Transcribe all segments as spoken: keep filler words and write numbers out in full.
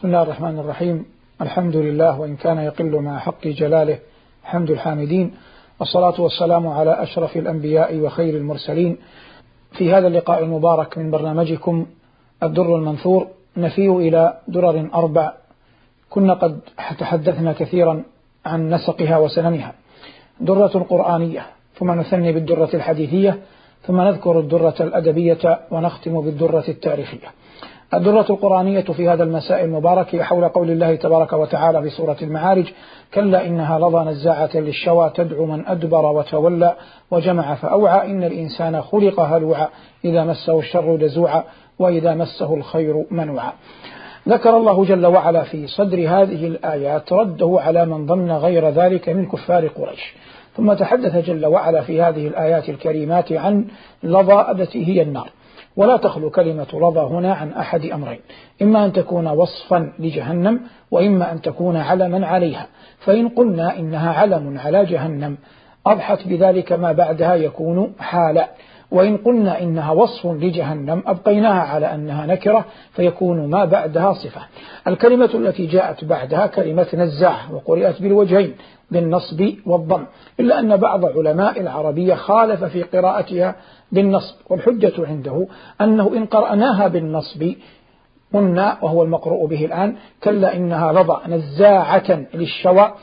بسم الله الرحمن الرحيم. الحمد لله، وإن كان يقل مع حق جلاله حمد الحامدين، والصلاة والسلام على أشرف الأنبياء وخير المرسلين. في هذا اللقاء المبارك من برنامجكم الدر المنثور نفيه إلى درر أربع كنا قد تحدثنا كثيرا عن نسقها وسننها. درة قرآنية، ثم نثني بالدرة الحديثية، ثم نذكر الدرة الأدبية، ونختم بالدرة التاريخية. الدرة القرآنية في هذا المساء المبارك حول قول الله تبارك وتعالى في سورة المعارج: كلا إنها لظى نزاعة للشوى تدعو من أدبر وتولى وجمع فأوعى إن الإنسان خلق هلوعا إذا مسه الشر جزوعا وإذا مسه الخير منوعا. ذكر الله جل وعلا في صدر هذه الآيات رده على من ظن غير ذلك من كفار قريش، ثم تحدث جل وعلا في هذه الآيات الكريمات عن لظى التي هي النار. ولا تخلو كلمة لظى هنا عن أحد أمرين: إما أن تكون وصفا لجهنم، وإما أن تكون علما عليها. فإن قلنا إنها علم على جهنم أضحت بذلك ما بعدها يكون حالا، وإن قلنا إنها وصف لجهنم أبقيناها على أنها نكرة فيكون ما بعدها صفة. الكلمة التي جاءت بعدها كلمة نزاعة، وقرئت بالوجهين بالنصب والضم، إلا أن بعض علماء العربية خالف في قراءتها بالنصب، والحجة عنده أنه إن قرأناها بالنصب قلنا، وهو المقروء به الآن: كلا إنها لظى نزاعة للشوى،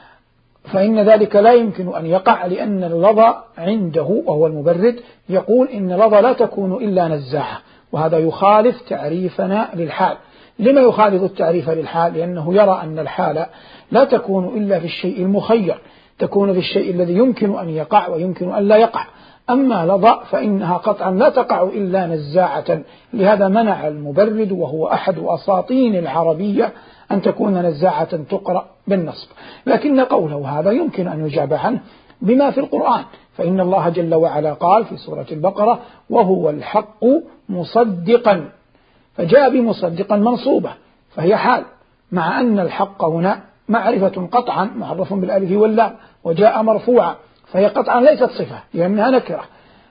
فإن ذلك لا يمكن أن يقع، لأن اللظى عنده وهو المبرد يقول إن لظى لا تكون إلا نزاعة، وهذا يخالف تعريفنا للحال. لما يخالف التعريف للحال؟ لأنه يرى أن الحال لا تكون إلا في الشيء المخير، تكون في الشيء الذي يمكن أن يقع ويمكن أن لا يقع. أما لظى فإنها قطعا لا تقع إلا نزاعة، لهذا منع المبرد، وهو أحد أساطين العربية، أن تكون نزاعة تقرأ بالنصب. لكن قوله هذا يمكن أن يجاب عنه بما في القرآن، فإن الله جل وعلا قال في سورة البقرة: وهو الحق مصدقا، فجاء بمصدقا منصوبة فهي حال، مع أن الحق هنا معرفة قطعا معرف بالألف واللام، وجاء مرفوعا فهي قطعا ليست صفة لأنها نكرة،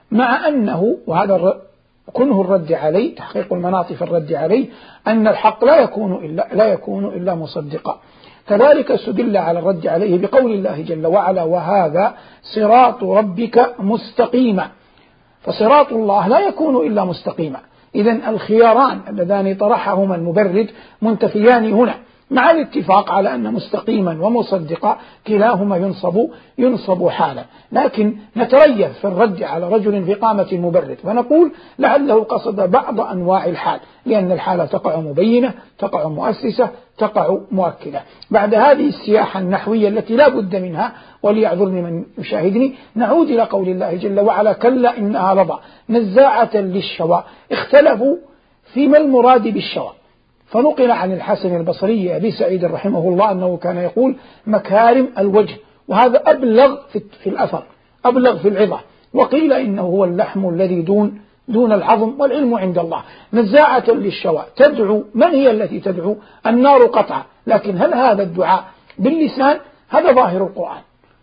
مع أنه، وهذا كنه الرد عليه، تحقيق المناط في الرد عليه، أن الحق لا يكون إلا, لا يكون إلا مصدقا. كذلك استدل على الرد عليه بقول الله جل وعلا: وهذا صراط ربك مستقيما، فصراط الله لا يكون إلا مستقيما. إذن الخياران اللذان طرحهما المبرد منتفيان هنا، مع الاتفاق على أن مستقيما ومصدقا كلاهما ينصب ينصب حالا. لكن نتريث في الرد على رجل في قامة المبرد، فنقول لعله قصد بعض أنواع الحال، لأن الحالة تقع مبينة، تقع مؤسسة، تقع مؤكدة. بعد هذه السياحة النحوية التي لا بد منها، وليعذرني من يشاهدني، نعود إلى قول الله جل وعلا: كلا إنها لظى نزاعة للشوى. اختلفوا فيما المراد بالشوى، فنقل عن الحسن البصري أبي سعيد رحمه الله أنه كان يقول: مكارم الوجه، وهذا أبلغ في الأثر، أبلغ في العظة. وقيل إنه هو اللحم الذي دون دون العظم، والعلم عند الله. نزاعة للشوى تدعو، من هي التي تدعو؟ النار قطعا. لكن هل هذا الدعاء باللسان؟ هذا ظاهر القرآن،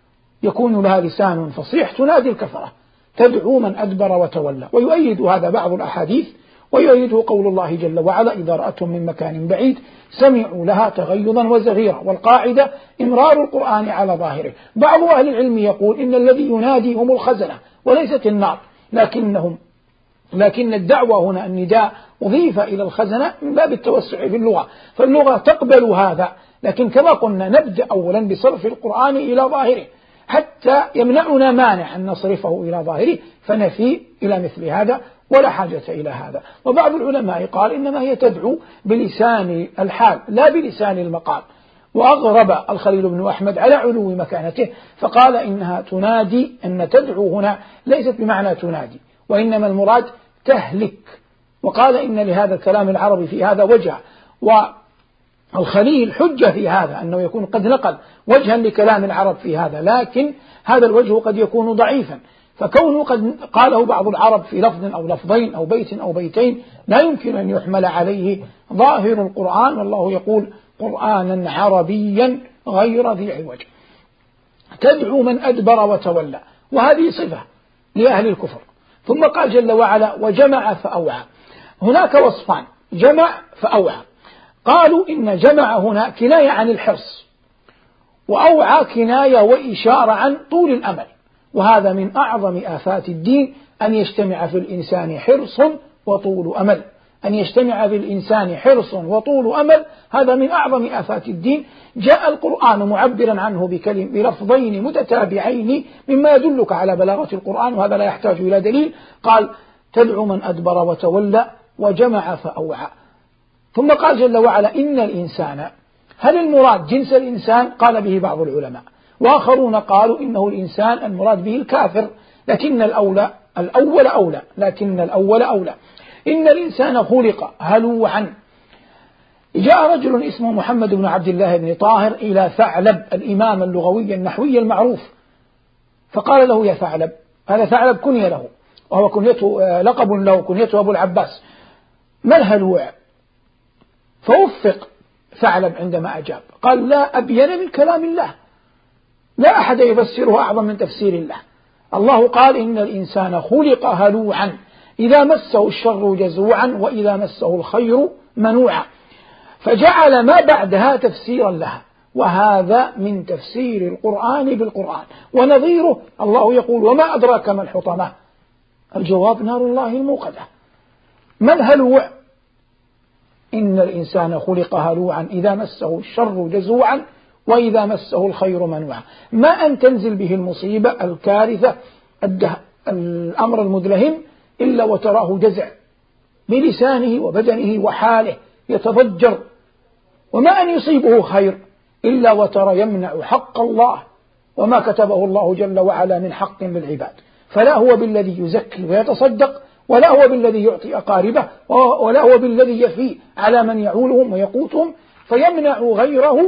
يكون لها لسان فصيح تنادي الكفرة، تدعو من أدبر وتولى. ويؤيد هذا بعض الأحاديث، ويؤيده قول الله جل وعلا: إذا رأتهم من مكان بعيد سمعوا لها تغيظا وزغيرا. والقاعدة إمرار القرآن على ظاهره. بعض أهل العلم يقول إن الذي ينادي هم الخزنة وليست النار، لكنهم لكن الدعوة هنا النداء أضيف إلى الخزنة من باب التوسع في اللغة، فاللغة تقبل هذا. لكن كما قلنا نبدأ أولا بصرف القرآن إلى ظاهره حتى يمنعنا مانع أن نصرفه إلى ظاهره، فنفي إلى مثل هذا ولا حاجة إلى هذا. وبعض العلماء قال إنما هي تدعو بلسان الحال لا بلسان المقال. وأغرب الخليل بن أحمد على علو مكانته، فقال إنها تنادي، أن تدعو هنا ليست بمعنى تنادي، وإنما المراد تهلك. وقال إن لهذا الكلام العربي في هذا وجه، والخليل حجة في هذا أنه يكون قد نقل وجها لكلام العرب في هذا، لكن هذا الوجه قد يكون ضعيفا، فكونه قد قاله بعض العرب في لفظ أو لفظين أو بيت أو بيتين لا يمكن أن يحمل عليه ظاهر القرآن. والله يقول: قرآنا عربيا غير ذي عوج. تدعو من أدبر وتولى، وهذه صفة لأهل الكفر. ثم قال جل وعلا: وجمع فأوعى. هناك وصفان: جمع فأوعى. قالوا إن جمع هنا كناية عن الحرص، وأوعى كناية وإشارة عن طول الأمل، وهذا من أعظم آفات الدين أن يجتمع في الإنسان حرص وطول أمل، أن يجتمع في الإنسان حرص وطول أمل، هذا من أعظم آفات الدين. جاء القرآن معبرا عنه بكلم بلفظين متتابعين مما يدلك على بلاغة القرآن، وهذا لا يحتاج إلى دليل. قال تدعو من أدبر وتولى وجمع فأوعى. ثم قال جل وعلا إن الإنسان، هل المراد جنس الإنسان؟ قال به بعض العلماء، وآخرون قالوا إنه الإنسان المراد به الكافر، لكن الأولى الأول أولى لكن الأول أولى. إن الإنسان خلق هلوعا. جاء رجل اسمه محمد بن عبد الله بن طاهر إلى ثعلب الإمام اللغوي النحوي المعروف، فقال له يا ثعلب، هذا ثعلب كنية له، وهو كنيته لقب له، كنيته أبو العباس، ما الهلوع؟ فوفق ثعلب عندما أجاب، قال لا أبين من كلام الله، لا أحد يفسره أعظم من تفسير الله. الله قال إن الإنسان خلق هلوعا إذا مسه الشر جزوعا وإذا مسه الخير منوعا، فجعل ما بعدها تفسيرا لها، وهذا من تفسير القرآن بالقرآن. ونظيره الله يقول وما أدراك ما الحطمة، الجواب نار الله الموقدة. ما الهلوع؟ إن الإنسان خلق هلوعا إذا مسه الشر جزوعا وإذا مسه الخير منوعا. ما أن تنزل به المصيبة الكارثة الأمر المدلهم إلا وتراه جزع بلسانه وبدنه وحاله يتضجر، وما أن يصيبه خير إلا وترى يمنع حق الله وما كتبه الله جل وعلا من حق للعباد، فلا هو بالذي يزكي ويتصدق، ولا هو بالذي يعطي أقاربه، ولا هو بالذي يفي على من يعولهم ويقوتهم، فيمنع غيره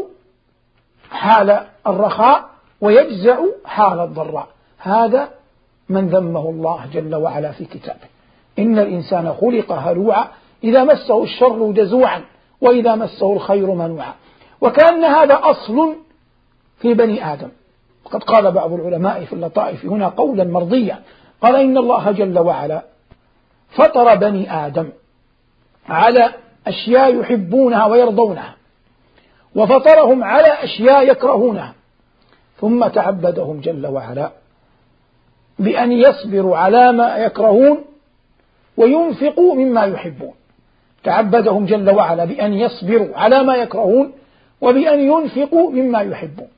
حال الرخاء ويجزع حال الضراء. هذا من ذمه الله جل وعلا في كتابه. إن الإنسان خلق هلوعا إذا مسه الشر جزوعا وإذا مسه الخير منوعا. وكأن هذا أصل في بني آدم. قد قال بعض العلماء في اللطائف هنا قولا مرضيا، قال إن الله جل وعلا فطر بني آدم على أشياء يحبونها ويرضونها، وفطرهم على أشياء يكرهونها، ثم تعبدهم جل وعلا بأن يصبروا على ما يكرهون وينفقوا مما يحبون. تعبدهم جل وعلا بأن يصبروا على ما يكرهون وبأن ينفقوا مما يحبون،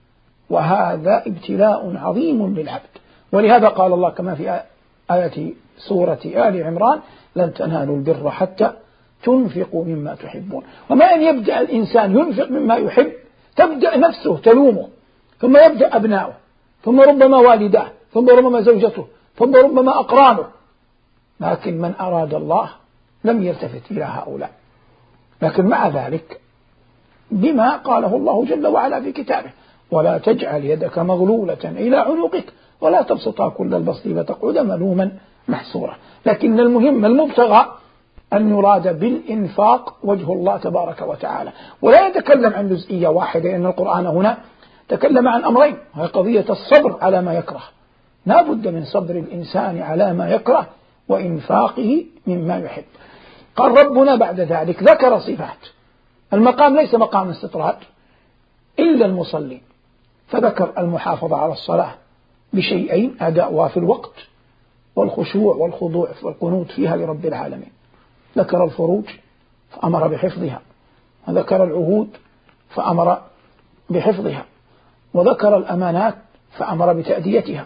وهذا ابتلاء عظيم للعبد. ولهذا قال الله كما في آية سورة آل عمران لن تنالوا البر حتى تنفقوا مما تحبون. وما أن يبدأ الإنسان ينفق مما يحب تبدأ نفسه تلومه، ثم يبدأ أبناؤه، ثم ربما والداه، ثم ربما زوجته، ثم ربما أقرانه. لكن من أراد الله لم يلتفت إلى هؤلاء. لكن مع ذلك بما قاله الله جل وعلا في كتابه ولا تجعل يدك مغلولة إلى عنقك ولا تبسطها كل البسط فتقعد ملوما محسورا. لكن المهم المبتغى أن يراد بالإنفاق وجه الله تبارك وتعالى، ولا يتكلم عن جزئية واحدة، لأن القرآن هنا تكلم عن أمرين، وهي قضية الصبر على ما يكره، لا بد من صبر الإنسان على ما يكره وإنفاقه مما يحب. قال ربنا بعد ذلك ذكر صفات المقام، ليس مقام استطراد إلا المصلين، فذكر المحافظة على الصلاة بشيئين: أداؤها في الوقت والخشوع والخضوع والقنوت فيها لرب العالمين. ذكر الفروج فأمر بحفظها، وذكر العهود فأمر بحفظها، وذكر الأمانات فأمر بتأديتها،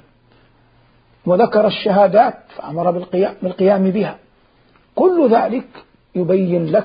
وذكر الشهادات فأمر بالقيام بها. كل ذلك يبين لك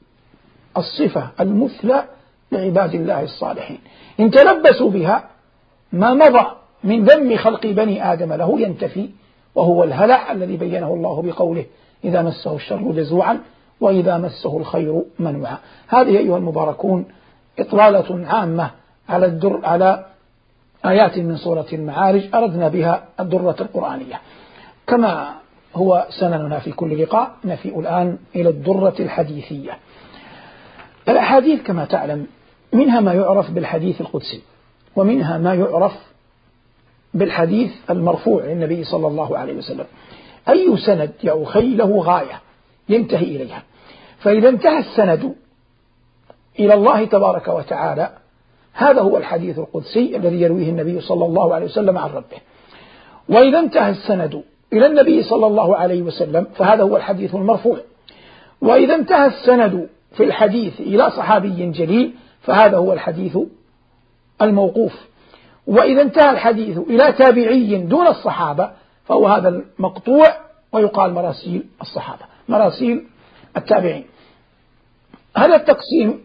الصفة المثلى لعباد الله الصالحين، إن تلبسوا بها ما مضى من ذم خلق بني آدم له ينتفي، وهو الهلع الذي بينه الله بقوله إذا مسه الشر جزوعا وإذا مسه الخير منوعا. هذه أيها المباركون إطلالة عامة على الدر على آيات من سورة المعارج أردنا بها الدرة القرآنية. كما هو سنننا في كل لقاء نفيء الآن إلى الدرة الحديثية. الأحاديث كما تعلم منها ما يعرف بالحديث القدسي، ومنها ما يعرف بالحديث المرفوع للنبي صلى الله عليه وسلم. أي سند يا أخي له غاية ينتهي إليها، فإذا انتهى السند إلى الله تبارك وتعالى، هذا هو الحديث القدسي الذي يرويه النبي صلى الله عليه وسلم عن ربه. وإذا انتهى السند إلى النبي صلى الله عليه وسلم فهذا هو الحديث المرفوع. وإذا انتهى السند في الحديث إلى صحابي جليل فهذا هو الحديث الموقوف. وإذا انتهى الحديث إلى تابعي دون الصحابة فهو هذا المقطوع، ويقال مراسيل الصحابة، مراسيل التابعين. هذا التقسيم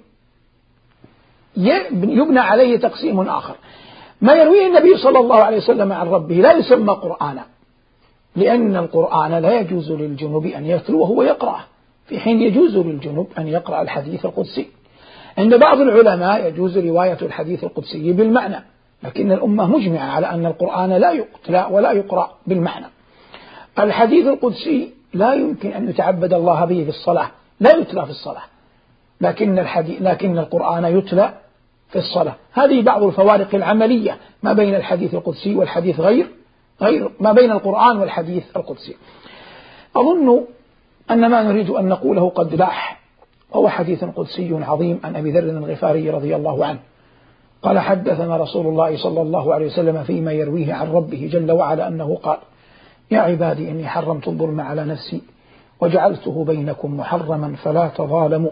يبنى عليه تقسيم آخر. ما يرويه النبي صلى الله عليه وسلم عن ربه لا يسمى قرآنا، لأن القرآن لا يجوز للجنوب أن يتلو وهو يقرأ، في حين يجوز للجنوب أن يقرأ الحديث القدسي. عند بعض العلماء يجوز رواية الحديث القدسي بالمعنى، لكن الأمة مجمعة على أن القرآن لا يقتلى ولا يقرأ بالمعنى. الحديث القدسي لا يمكن أن يتعبد الله به في الصلاة، لا يتلى في الصلاة، لكن الحديث لكن القرآن يتلى في الصلاة. هذه بعض الفوارق العملية ما بين الحديث القدسي والحديث غير غير ما بين القرآن والحديث القدسي. أظن أن ما نريد أن نقوله قد لاح، وهو حديث قدسي عظيم عن أبي ذر الغفاري رضي الله عنه قال: حدثنا رسول الله صلى الله عليه وسلم فيما يرويه عن ربه جل وعلا أنه قال: يا عبادي إني حرمت الظلم على نفسي وجعلته بينكم محرما فلا تظالموا.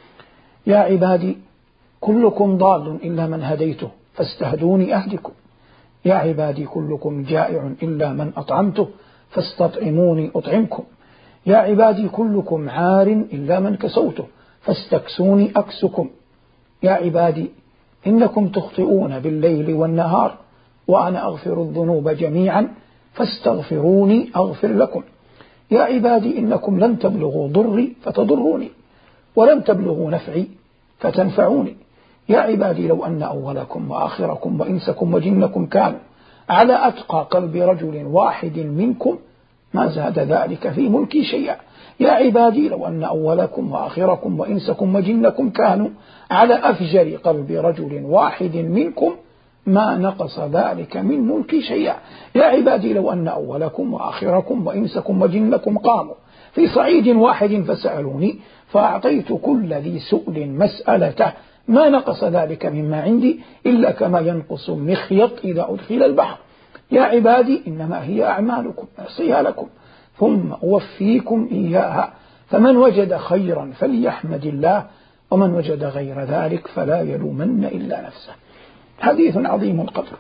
يا عبادي كلكم ضال إلا من هديته فاستهدوني أهدكم. يا عبادي كلكم جائع إلا من أطعمته فاستطعموني أطعمكم. يا عبادي كلكم عار إلا من كسوته فاستكسوني أكسكم. يا عبادي إنكم تخطئون بالليل والنهار وأنا أغفر الذنوب جميعا فاستغفروني أغفر لكم. يا عبادي إنكم لن تبلغوا ضري فتضروني ولن تبلغوا نفعي فتنفعوني. يا عبادي لو أن أولكم وآخركم وإنسكم وجنكم كانوا على أتقى قلب رجل واحد منكم ما زاد ذلك في ملكي شيئا. يا عبادي لو أن أولكم وآخركم وإنسكم وجنكم كانوا على أفجر قلب رجل واحد منكم ما نقص ذلك من ملكي شيئا. يا عبادي لو أن أولكم وآخركم وإنسكم وجنكم قاموا في صعيد واحد فسألوني فأعطيت كل ذي سؤل مسألته ما نقص ذلك مما عندي إلا كما ينقص المخيط إذا أدخل البحر. يا عبادي إنما هي أعمالكم أحصيها لكم ثم أوفيكم إياها فمن وجد خيرا فليحمد الله ومن وجد غير ذلك فلا يلومن إلا نفسه. حديث عظيم القدر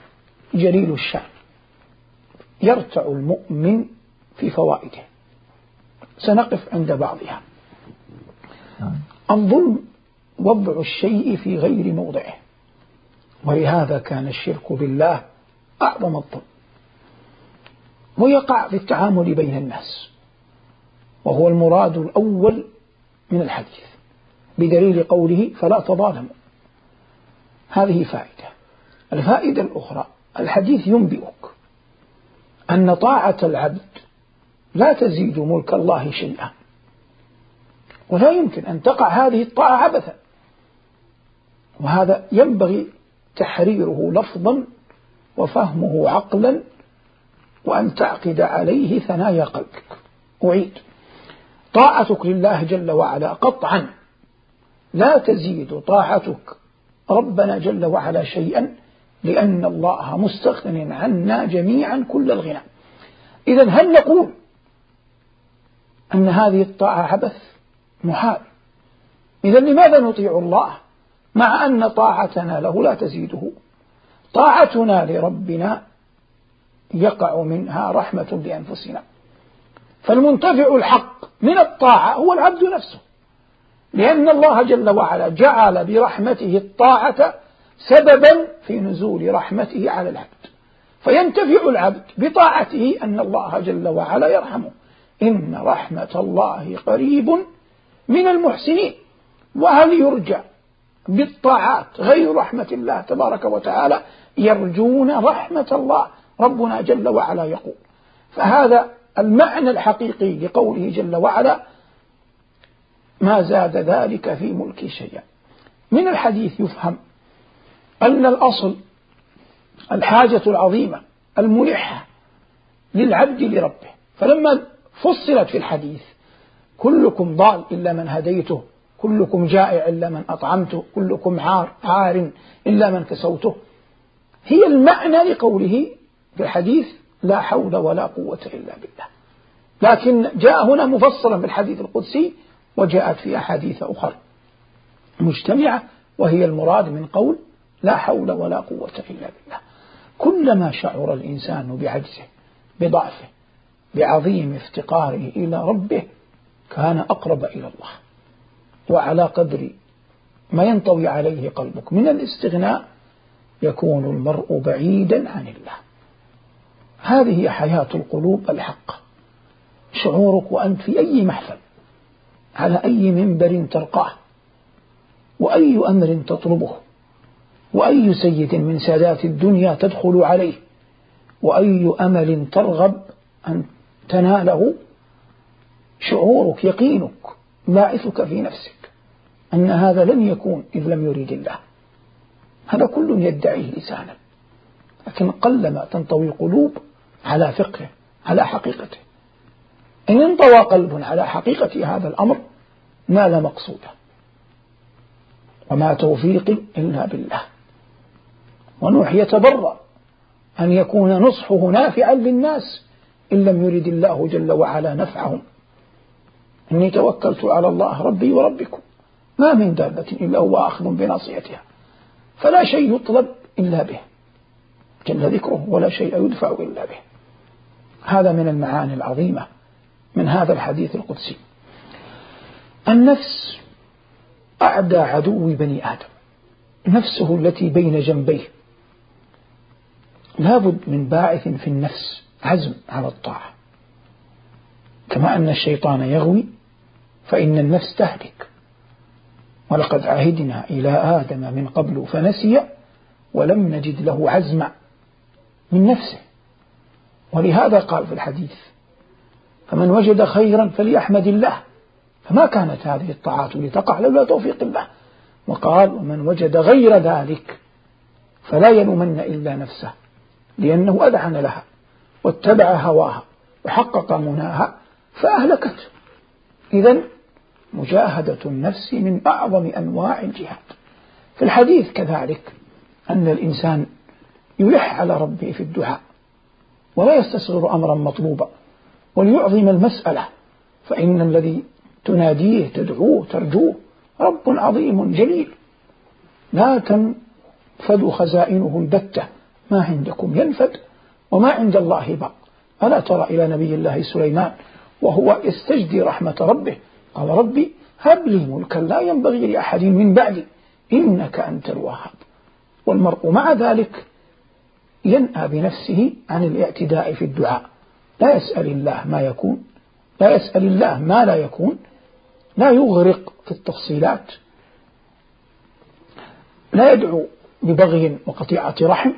جليل الشأن يرتع المؤمن في فوائده. سنقف عند بعضها. الظلم وضع الشيء في غير موضعه، ولهذا كان الشرك بالله أعظم الظلم، ويقع في التعامل بين الناس، وهو المراد الأول من الحديث بدليل قوله فلا تظالموا. هذه فائدة. الفائدة الأخرى الحديث ينبئك أن طاعة العبد لا تزيد ملك الله شيئا، ولا يمكن أن تقع هذه الطاعة عبثا، وهذا ينبغي تحريره لفظا وفهمه عقلا وأن تعقد عليه ثنايا قلبك. أعيد: طاعتك لله جل وعلا قطعا لا تزيد طاعتك ربنا جل وعلا شيئا، لأن الله مستغن عنا جميعا كل الغنى. إذن هل نقول أن هذه الطاعة عبث؟ محال. إذن لماذا نطيع الله مع أن طاعتنا له لا تزيده؟ طاعتنا لربنا يقع منها رحمة لأنفسنا، فالمنتفع الحق من الطاعة هو العبد نفسه، لأن الله جل وعلا جعل برحمته الطاعة سببا في نزول رحمته على العبد، فينتفع العبد بطاعته أن الله جل وعلا يرحمه. إن رحمة الله قريب من المحسنين. وهل يرجى بالطاعات غير رحمة الله تبارك وتعالى؟ يرجون رحمة الله. ربنا جل وعلا يقول، فهذا المعنى الحقيقي لقوله جل وعلا ما زاد ذلك في ملكي شيئا. من الحديث يفهم أن الأصل الحاجة العظيمة الملحة للعبد لربه، فلما فصلت في الحديث كلكم ضال إلا من هديته كلكم جائع إلا من أطعمته، كلكم عار, عار إلا من كسوته. هي المعنى لقوله في الحديث لا حول ولا قوة إلا بالله، لكن جاء هنا مفصلا بالحديث القدسي، وجاءت في أحاديث أخرى مجتمعة، وهي المراد من قول لا حول ولا قوة إلا بالله. كلما شعر الإنسان بعجزه، بضعفه، بعظيم افتقاره إلى ربه، كان أقرب إلى الله. وعلى قدر ما ينطوي عليه قلبك من الاستغناء يكون المرء بعيدا عن الله. هذه حياة القلوب الحقة. شعورك وأنت في أي محفل، على أي منبر ترقاه، وأي أمر تطلبه، وأي سيد من سادات الدنيا تدخل عليه، وأي أمل ترغب أن تناله، شعورك يقينك باعثك في نفسك أن هذا لن يكون إذ لم يريد الله. هذا كل يدعيه لسانا، لكن قلما تنطوي قلوب على فقه، على حقيقته. إن انطوى قلب على حقيقة هذا الأمر نال مقصوده. وما توفيقي إلا بالله. ونوح يتبرأ أن يكون نصحه نافعا للناس إن لم يرد الله جل وعلا نفعهم. إني توكلت على الله ربي وربكم ما من دابة إلا هو آخذ بناصيتها، فلا شيء يطلب إلا به جل ذكره، ولا شيء يدفع إلا به. هذا من المعاني العظيمة من هذا الحديث القدسي. النفس أعدى عدو بني آدم، نفسه التي بين جنبيه. لابد من باعث في النفس عزم على الطاعة، كما أن الشيطان يغوي فإن النفس تهلك. ولقد عهدنا إلى آدم من قبل فنسي ولم نجد له عزما من نفسه. ولهذا قال في الحديث فمن وجد خيرا فليحمد الله، فما كانت هذه الطاعات لتقع لولا توفيق الله. وقال ومن وجد غير ذلك فلا يلومن إلا نفسه، لأنه أذعن لها واتبع هواها وحقق مناها فأهلكته. إذن مجاهدة النفس من أعظم أنواع الجهاد. في الحديث كذلك أن الإنسان يلح على ربه في الدعاء ولا يستصغر أمرا مطلوبا، وليعظم المسألة، فإن الذي تناديه تدعوه ترجوه رب عظيم جليل لا تنفد خزائنه البتة، ما عندكم ينفد وما عند الله باق. ألا ترى إلى نبي الله سليمان وهو يستجدي رحمة ربه قال ربي هب لي ملكا لا ينبغي لأحد من بعدي إنك أنت الوهاب. والمرء مع ذلك ينأى بنفسه عن الاعتداء في الدعاء، لا يسأل الله ما يكون، لا يسأل الله ما لا يكون، لا يغرق في التفصيلات، لا يدعو ببغي وقطيعة رحم،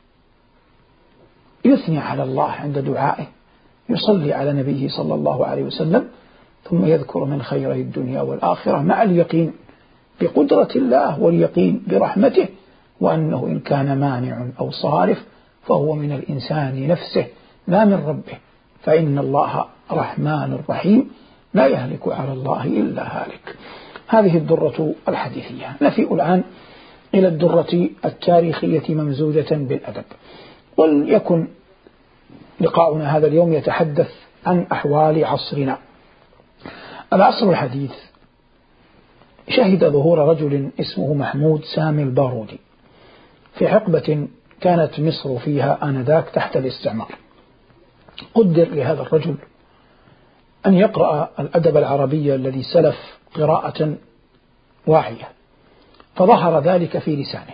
يثني على الله عند دعائه، يصلي على نبيه صلى الله عليه وسلم، ثم يذكر من خيري الدنيا والآخرة مع اليقين بقدرة الله واليقين برحمته، وأنه إن كان مانع أو صارف فهو من الإنسان نفسه لا من ربه، فإن الله رحمن رحيم لا يهلك على الله إلا هالك. هذه الدرة الحديثية. نفيء الآن إلى الدرة التاريخية ممزوجة بالأدب. وليكن لقاؤنا هذا اليوم يتحدث عن أحوال عصرنا. العصر الحديث شهد ظهور رجل اسمه محمود سامي البارودي في حقبة كانت مصر فيها آنذاك تحت الاستعمار. قدر لهذا الرجل أن يقرأ الأدب العربي الذي سلف قراءة واعية، فظهر ذلك في لسانه،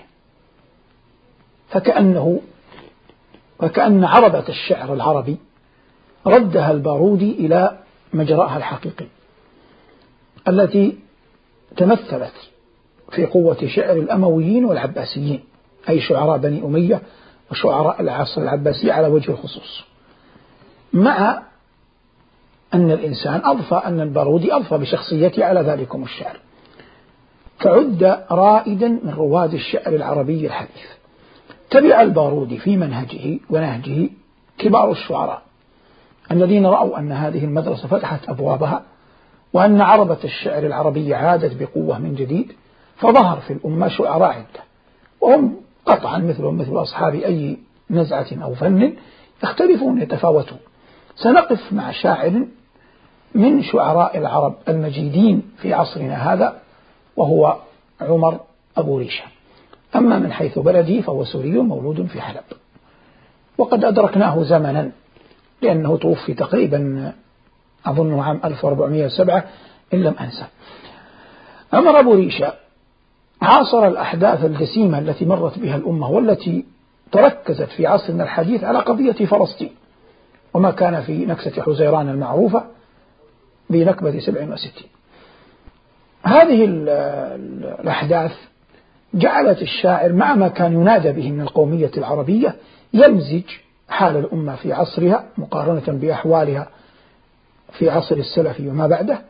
فكأنه وكأن عربة الشعر العربي ردها البارودي إلى مجراها الحقيقي التي تمثلت في قوة شعر الأمويين والعباسيين، أي شعراء بني أمية وشعراء العصر العباسي على وجه الخصوص. مع أن الإنسان أضفى أن البارودي أضفى بشخصيته على ذلكم الشعر، فعد رائدا من رواد الشعر العربي الحديث. تبع البارودي في منهجه ونهجه كبار الشعراء الذين رأوا أن هذه المدرسة فتحت أبوابها وأن عربة الشعر العربي عادت بقوة من جديد، فظهر في الأمة شعراء عدة، وهم قطعا مثلهم مثل أصحاب أي نزعة أو فن يختلفون يتفاوتون. سنقف مع شاعر من شعراء العرب المجيدين في عصرنا هذا، وهو عمر أبو ريشة. أما من حيث بلدي فهو سوري مولود في حلب، وقد أدركناه زمنا لأنه توفي تقريبا أظن عام ألف وأربعمائة وسبعة إن لم أنسى. عمر أبو ريشة عاصر الأحداث الجسيمة التي مرت بها الأمة، والتي تركزت في عصرنا الحديث على قضية فلسطين، وما كان في نكسة حزيران المعروفة بنكبة سبع وستين. هذه الأحداث جعلت الشاعر مع ما كان ينادى به من القومية العربية يمزج حال الأمة في عصرها مقارنة بأحوالها في عصر السلف وما بعده،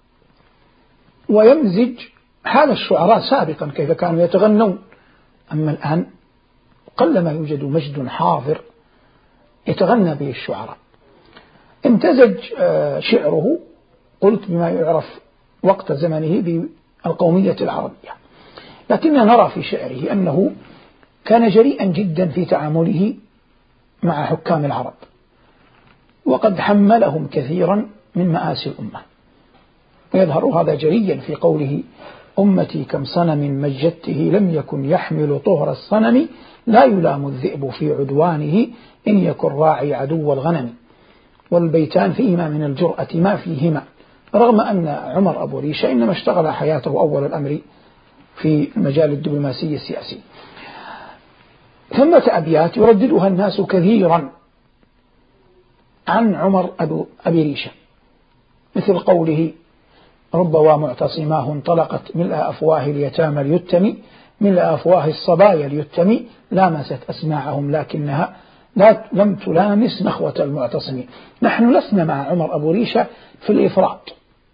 ويمزج حال الشعراء سابقا كيف كانوا يتغنون. أما الآن قلما يوجد مجد حاضر يتغنى به الشعراء. امتزج شعره قلت بما يعرف وقت زمنه بالقومية العربية، لكننا نرى في شعره أنه كان جريئا جدا في تعامله مع حكام العرب، وقد حملهم كثيرا من مآسي الأمة. ويظهر هذا جريا في قوله: أمتي كم صنم مجدته لم يكن يحمل طهر الصنم، لا يلام الذئب في عدوانه إن يكن راعي عدو الغنم. والبيتان فيهما من الجرأة ما فيهما، رغم أن عمر أبو ريشة إنما اشتغل حياته أول الأمر في المجال الدبلوماسي السياسي. ثمة أبيات يرددها الناس كثيرا عن عمر أبي ريشة، مثل قوله: ربما معتصماه انطلقت ملء أفواه اليتامى ليتمي، ملء أفواه الصبايا ليتمي، لامست أسماعهم لكنها لا لم تلامس نخوة المعتصمين. نحن لسنا مع عمر أبو ريشة في الإفراط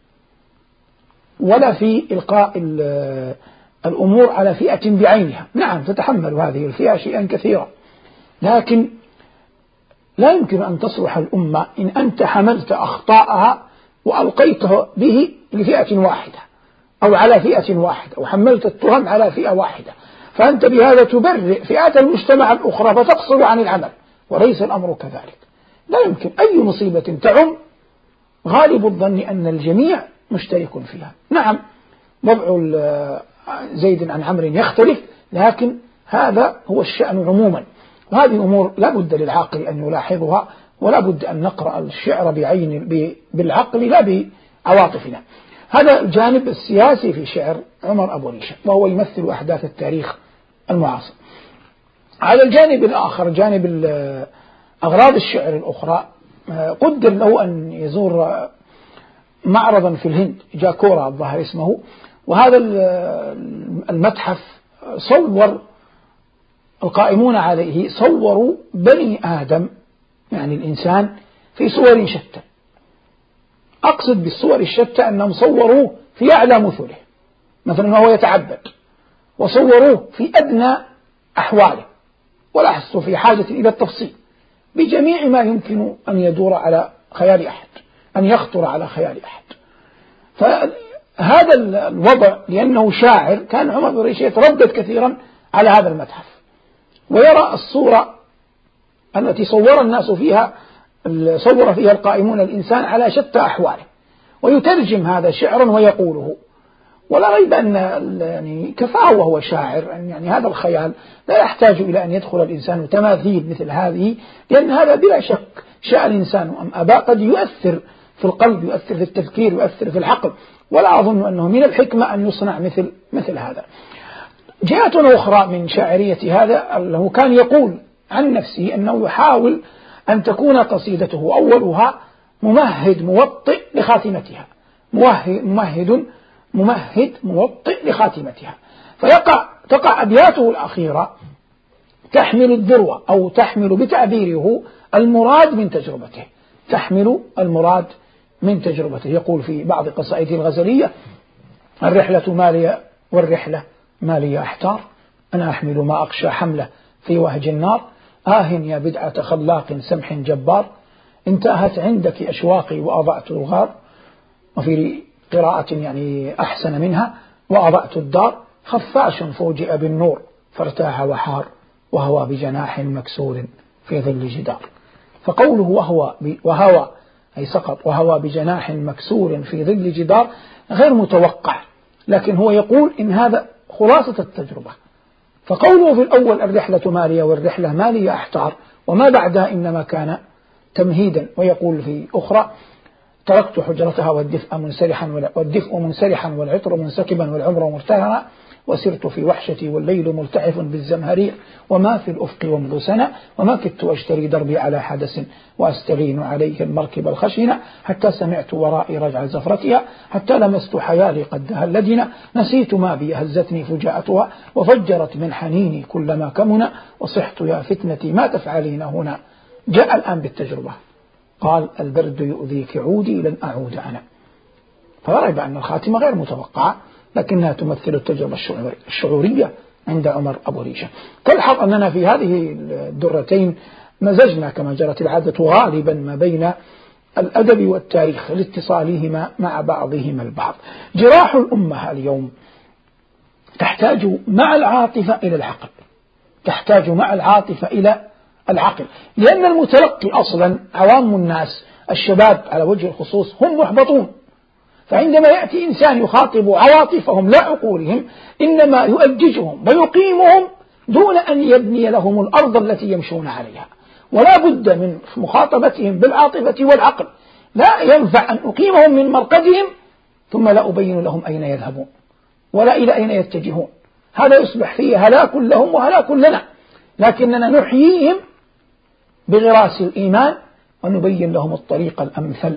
ولا في إلقاء الأمور على فئة بعينها. نعم تتحمل هذه الفئة شيئا كثيرا، لكن لا يمكن أن تصلح الأمة إن أنت حملت أخطاءها وألقيته به لفئة واحدة أو على فئة واحدة، وحملت التهم على فئة واحدة، فأنت بهذا تبرئ فئات المجتمع الأخرى فتقصر عن العمل، وليس الأمر كذلك. لا يمكن أي مصيبة تعم غالب الظن أن الجميع مشترك فيها. نعم وضع زيد عن عمرو يختلف، لكن هذا هو الشأن عموما، وهذه أمور لا بد للعاقل أن يلاحظها، ولا بد أن نقرأ الشعر بعين بالعقل لا بعواطفنا. هذا الجانب السياسي في شعر عمر أبو ريشة، وهو يمثل أحداث التاريخ المعاصر. على الجانب الآخر جانب أغراض الشعر الأخرى، قدر له أن يزور معرضا في الهند جاكورا الظاهر اسمه، وهذا المتحف صور القائمون عليه صوروا بني آدم يعني الإنسان في صور شتى. أقصد بالصور الشتى أنهم صوروه في أعلى مثله، مثلا وهو يتعبد، وصوروه في أدنى أحواله، ولا أحسوا في حاجة إلى التفصيل بجميع ما يمكن أن يدور على خيال أحد، أن يخطر على خيال أحد. فهذا الوضع لأنه شاعر كان عمر بن ريشة يتردد كثيرا على هذا المتحف، ويرى الصورة التي صور الناس فيها صور فيها القائمون الإنسان على شتى أحواله، ويترجم هذا شعرا ويقوله. ولا ريب أن يعني كفاه وهو شاعر، يعني هذا الخيال لا يحتاج إلى أن يدخل الإنسان تماثيل مثل هذه، لأن هذا بلا شك شاء الإنسان أم أبى قد يؤثر في القلب، يؤثر في التفكير، يؤثر في العقل، ولا أظن أنه من الحكمة أن يصنع مثل مثل هذا. جهة أخرى من شاعرية هذا أنه كان يقول عن نفسه أنه يحاول أن تكون قصيدته أولها ممهد موطئ لخاتمتها، ممهد ممهد موطئ لخاتمتها، فيقع تقع أبياته الأخيرة تحمل الذروة أو تحمل بتعبيره المراد من تجربته، تحمل المراد من تجربته. يقول في بعض قصائده الغزلية: الرحلة مالية والرحلة مالية أحتار، أنا أحمل ما أخشى حمله في وهج النار، آه يا بدعة خلاق سمح جبار، انتهت عندك أشواقي وأضعت الغار. وفي قراءة يعني أحسن منها: وأضأت الدار خفاش فوجئ بالنور فارتاح وحار وهوى بجناح مكسور في ظل جدار. فقوله وهو وهوى أي سقط وهوى بجناح مكسور في ظل جدار غير متوقع، لكن هو يقول إن هذا خلاصة التجربة. فقوله في الأول الرحلة مالية والرحلة مالية أحتار، وما بعدها إنما كان تمهيدا. ويقول في أخرى: تركت حجرتها والدفء منسرحا والدفء منسرحا والعطر منسكبا والعمر مرتهنا وسرت في وحشتي والليل ملتحف بالزمهرير وما في الأفق ومض سنة وما كدت أشتري دربي على حدث وأستغين عليه المركب الخشنة حتى سمعت ورائي رجع زفرتها حتى لمست حيالي قد دهلدنا نسيت ما بي هزتني فجاءتها وفجرت من حنيني كلما كمنا وصحت يا فتنتي ما تفعلين هنا. جاء الآن بالتجربة، قال: البرد يؤذيك عودي لن أعود أنا. فلا ريب أن الخاتمة غير متوقعة، لكنها تمثل التجربة الشعورية عند عمر أبو ريشة. تلحظ أننا في هذه الدرتين مزجنا كما جرت العادة غالبا ما بين الأدب والتاريخ لاتصالهما مع بعضهما البعض. جراح الأمة اليوم تحتاج مع العاطفة إلى العقل، تحتاج مع العاطفة إلى العقل، لأن المتلقي أصلا عوام الناس الشباب على وجه الخصوص هم محبطون. فعندما يأتي إنسان يخاطب عواطفهم لا عقولهم إنما يؤججهم ويقيمهم دون أن يبني لهم الأرض التي يمشون عليها. ولا بد من مخاطبتهم بالعاطفة والعقل، لا ينفع أن أقيمهم من مرقدهم ثم لا أبين لهم أين يذهبون ولا إلى أين يتجهون. هذا يصبح فيه هلاك لهم وهلاك لنا، لكننا نحييهم بغراس الإيمان ونبين لهم الطريق الأمثل.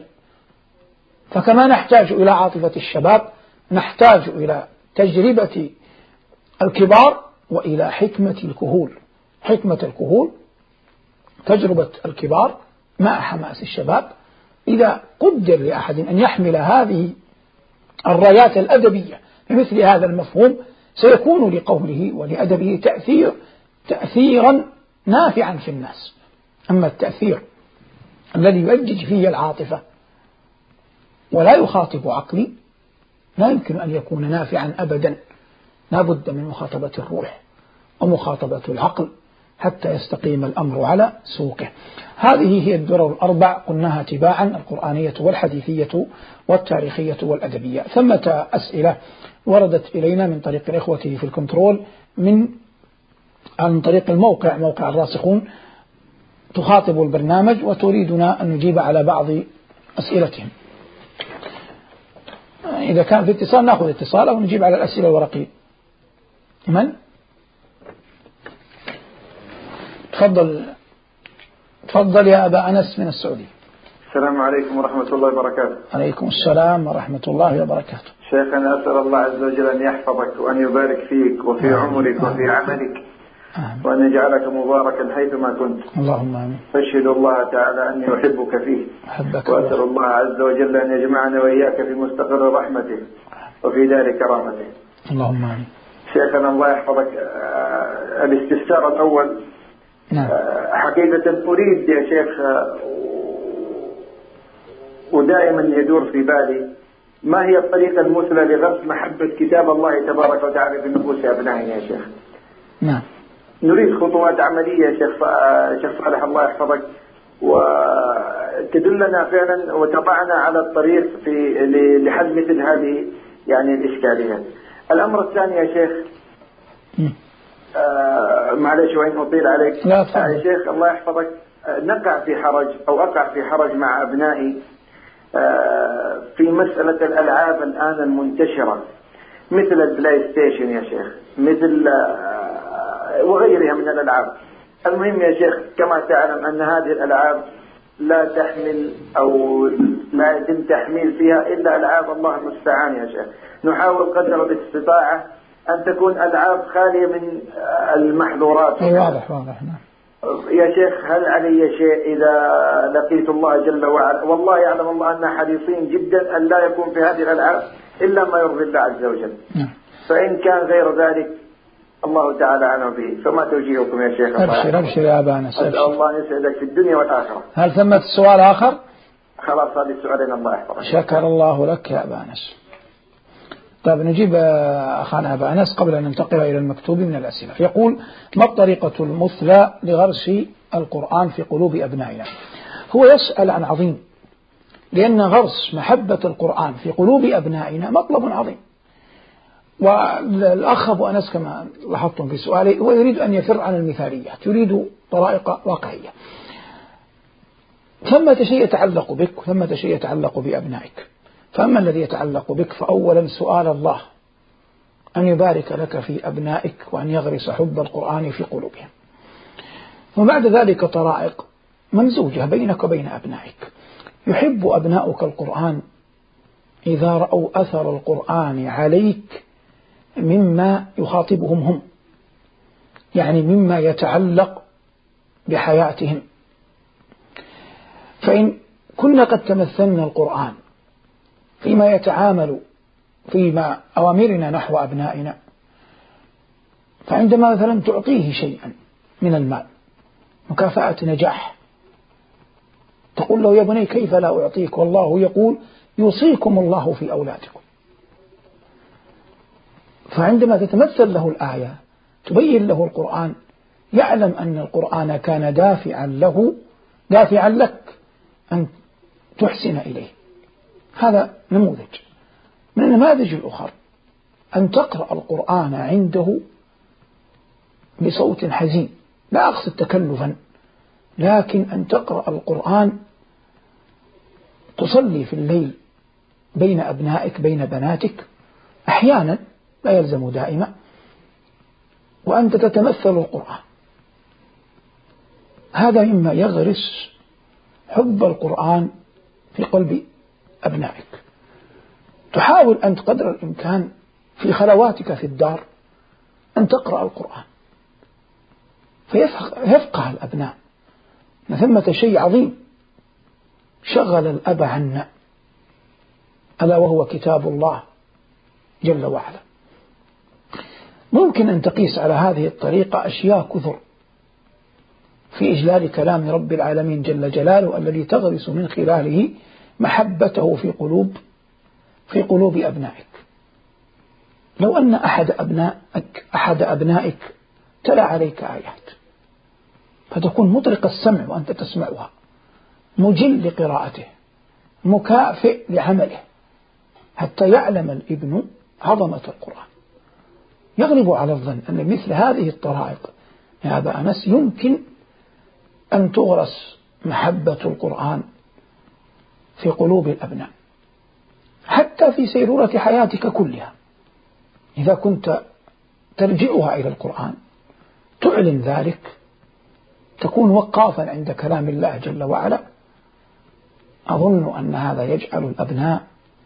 فكما نحتاج إلى عاطفة الشباب نحتاج إلى تجربة الكبار وإلى حكمة الكهول. حكمة الكهول تجربة الكبار مع حماس الشباب. إذا قدر لأحد أن يحمل هذه الرايات الأدبية بمثل هذا المفهوم سيكون لقوله ولأدبه تأثير تأثيرا نافعا في الناس. أما التأثير الذي يؤجج فيه العاطفة ولا يخاطب عقلي لا يمكن أن يكون نافعا أبدا. لا بد من مخاطبة الروح ومخاطبة العقل حتى يستقيم الأمر على سوقه. هذه هي الدرر الأربع قلناها تباعا: القرآنية والحديثية والتاريخية والأدبية. ثمة أسئلة وردت إلينا من طريق الإخوة في الكنترول من عن طريق الموقع موقع الراسخون تخاطب البرنامج وتريدنا أن نجيب على بعض أسئلتهم. إذا كان في اتصال نأخذ اتصال أو نجيب على الأسئلة الورقية. من؟ تفضل تفضل يا أبا أنس من السعودية. السلام عليكم ورحمة الله وبركاته. عليكم السلام ورحمة الله وبركاته. شيخنا أسأل الله عز وجل أن يحفظك وأن يبارك فيك وفي عمرك وفي عملك آمين. وأن يجعلك مباركا حيثما كنت. اللهم آمين. فاشهد الله تعالى أني أحبك فيه أحبك وأسأل الله عز وجل أن يجمعنا وإياك في مستقر رحمته وفي دار كرامته. اللهم آمين. شيخنا الله يحفظك، الاستفسار الأول. نعم. حقيقة أريد يا شيخ ودائما يدور في بالي ما هي الطريقة المثلى لغرس محبة كتاب الله تبارك وتعالى في نفوس أبنائنا يا شيخ؟ نعم. نريد خطوات عملية يا شيخ شيخ صالح الله يحفظك وتدلنا فعلا وتضعنا على الطريق في لحل مثل هذه يعني الإشكاليات. الأمر الثاني يا شيخ، آه معلش وإن أطيل عليك. لا آه يا شيخ الله يحفظك، آه نقع في حرج أو أقع في حرج مع أبنائي آه في مسألة الألعاب الآن المنتشرة مثل البلاي ستيشن يا شيخ، مثل آه وغيرها من الألعاب. المهم يا شيخ كما تعلم أن هذه الألعاب لا تحمل أو لا يتم تحميل فيها إلا ألعاب الله المستعان يا شيخ. نحاول قدر الاستطاعة أن تكون ألعاب خالية من المحظورات. أي واضح واضح. يا شيخ هل علي شيء إذا لقيت الله جل وعلا؟ والله يعلم الله أننا حريصين جدا أن لا يكون في هذه الألعاب إلا ما يرضي الله عز وجل. فإن كان غير ذلك الله تعالى أعلم به. فما توجيهكم يا شيخ؟ أبشر أبشر يا أبا أنس. أسأل الله يسعدك في الدنيا والآخرة. هل ثمة سؤال آخر؟ خلاص هذه السؤالين الله يحفظك. شكر الله لك يا أبا أنس. طيب نجيب أخانا أبا أنس قبل أن ننتقل إلى المكتوب من الأسئلة. يقول: ما الطريقة المثلى لغرس القرآن في قلوب أبنائنا؟ هو يسأل عن عظيم، لأن غرس محبة القرآن في قلوب أبنائنا مطلب عظيم. والأخ أبو أنس كما لاحظتم في سؤاله هو يريد أن يفر عن المثاليات، يريد طرائق واقعية. ثمة شيء يتعلق بك وثمة شيء يتعلق بأبنائك. فأما الذي يتعلق بك فأولا سؤال الله أن يبارك لك في أبنائك وأن يغرس حب القرآن في قلوبهم. وبعد ذلك طرائق ممزوجة بينك وبين أبنائك. يحب أبناؤك القرآن إذا رأوا أثر القرآن عليك مما يخاطبهم هم، يعني مما يتعلق بحياتهم. فإن كنا قد تمثلنا القرآن فيما يتعامل فيما أوامرنا نحو أبنائنا، فعندما مثلا تعطيه شيئا من المال مكافأة نجاح، تقول له: يا بني كيف لا أعطيك والله يقول يوصيكم الله في أولادكم. فعندما تتمثل له الآية تبين له القرآن، يعلم أن القرآن كان دافعا له دافعا لك أن تحسن إليه. هذا نموذج. من النماذج الأخرى أن تقرأ القرآن عنده بصوت حزين، لا أقصد تكلفا، لكن أن تقرأ القرآن تصلي في الليل بين أبنائك بين بناتك أحيانا، لا يلزم دائما، وأنت تتمثل القرآن. هذا مما يغرس حب القرآن في قلب أبنائك. تحاول أنت قدر الإمكان في خلواتك في الدار أن تقرأ القرآن فيفقه الأبناء أن ثمة شيء عظيم شغل الأب عنا، ألا وهو كتاب الله جل وعلا. ممكن أن تقيس على هذه الطريقة أشياء كثر في إجلال كلام رب العالمين جل جلاله الذي تغرس من خلاله محبته في قلوب في قلوب أبنائك. لو أن أحد أبنائك أحد أبنائك تلا عليك آيات فتكون مطرق السمع وأنت تسمعها، مجل لقراءته، مكافئ لعمله، حتى يعلم الابن عظمة القرآن. يغلب على الظن أن مثل هذه الطرائق يا أبا أنس يمكن أن تغرس محبة القرآن في قلوب الأبناء حتى في سيرورة حياتك كلها. إذا كنت ترجعها إلى القرآن تعلن ذلك، تكون وقافا عند كلام الله جل وعلا، أظن أن هذا يجعل الأبناء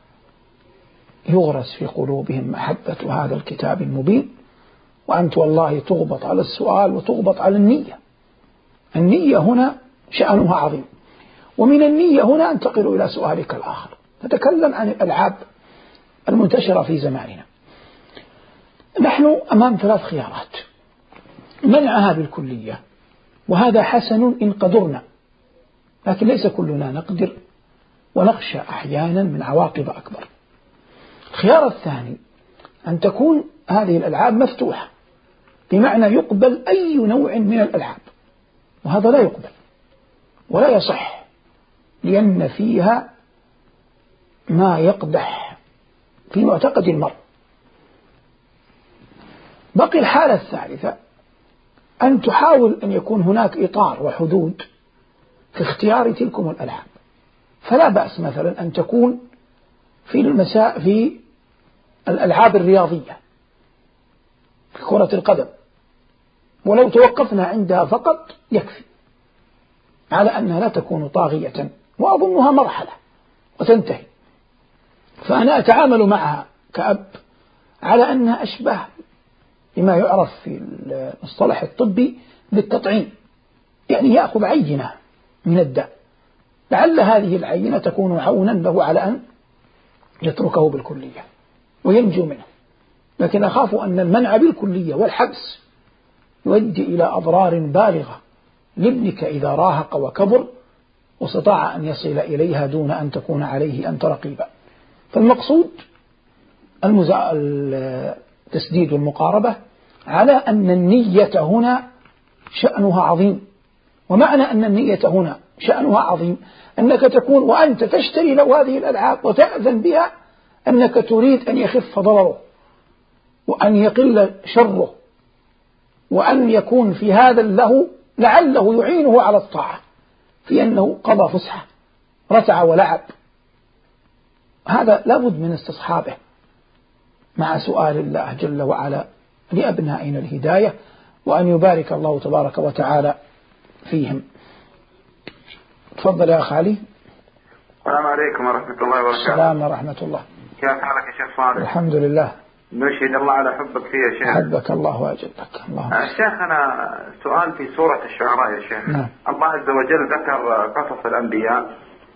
يغرس في قلوبهم محبة هذا الكتاب المبين. وأنت والله تغبط على السؤال وتغبط على النية. النية هنا شأنها عظيم. ومن النية هنا أنتقل إلى سؤالك الآخر، نتكلم عن الألعاب المنتشرة في زماننا. نحن أمام ثلاث خيارات: منعها بالكلية، وهذا حسن إن قدرنا، لكن ليس كلنا نقدر ونخشى أحيانا من عواقب أكبر. الخيار الثاني أن تكون هذه الألعاب مفتوحة، بمعنى يقبل أي نوع من الألعاب، وهذا لا يقبل ولا يصح، لأن فيها ما يقدح في معتقد المرء. بقي الحالة الثالثة أن تحاول أن يكون هناك إطار وحدود في اختيار تلكم الألعاب. فلا بأس مثلا أن تكون في المساء في الألعاب الرياضية في كرة القدم، ولو توقفنا عندها فقط يكفي، على أنها لا تكون طاغية، وأظنها مرحلة وتنتهي. فأنا أتعامل معها كأب على أنها أشبه بما يعرف في المصطلح الطبي بالتطعيم، يعني يأخذ عينة من الداء، لعل هذه العينة تكون عونا له على أن يتركه بالكلية وينجو منه. لكن أخاف أن المنع بالكلية والحبس يؤدي إلى أضرار بالغة لابنك إذا راهق وكبر واستطاع أن يصل إليها دون أن تكون عليه أنت رقيبا. فالمقصود التسديد والمقاربة على أن النية هنا شأنها عظيم. ومعنى أن النية هنا شأنها عظيم أنك تكون وأنت تشتري له هذه الألعاب وتأذن بها أنك تريد أن يخف ضرره وأن يقل شره وأن يكون في هذا له لعله يعينه على الطاعة في أنه قضى فسحة رتع ولعب. هذا لابد من استصحابه مع سؤال الله جل وعلا لأبنائنا الهداية وأن يبارك الله تبارك وتعالى فيهم. تفضل يا أخ علي. السلام عليكم ورحمة الله وبركاته. السلام ورحمة الله. كيف حالك يا شيخ صالح؟ الحمد لله. نشهد الله على حبك فيه يا شيخ. حبك الله وأجلك. الله. الشيخ أنا سؤال في سورة الشعراء يا شيخ. نعم. الله عز وجل ذكر قصص الأنبياء،